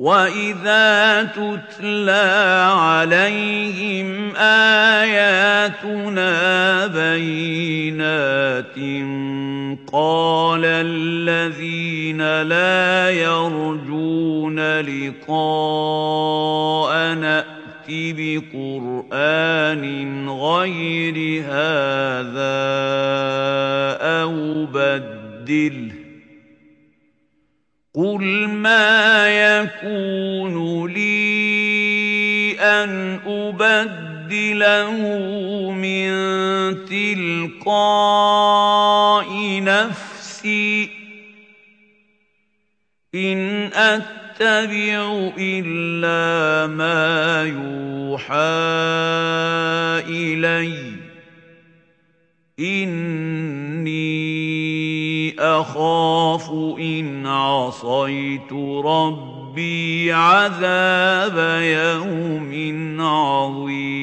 وَإِذَا تُتْلَىٰ عَلَيْهِمْ آيَاتُنَا بَيِّنَاتٍ قَالَ الَّذِينَ لَا يَرْجُونَ لِقَاءَنَا ائْتِ بِقُرْآنٍ غَيْرِ هَٰذَا أَوْ بَدِّلْهُ ۚ قُلْ مَا يَكُونُ لِي أَنْ أُبَدِّلَهُ مِن تِلْقَاءِ نَفْسِي ۖ إِنْ أَتَّبِعُ إِلَّا مَا يُوحَىٰ إِلَيَّ ۖ إِنِّي أَخَافُ إِنْ عَصَيْتُ رَبِّي عَذَابَ يَوْمٍ عَظِيمٍ.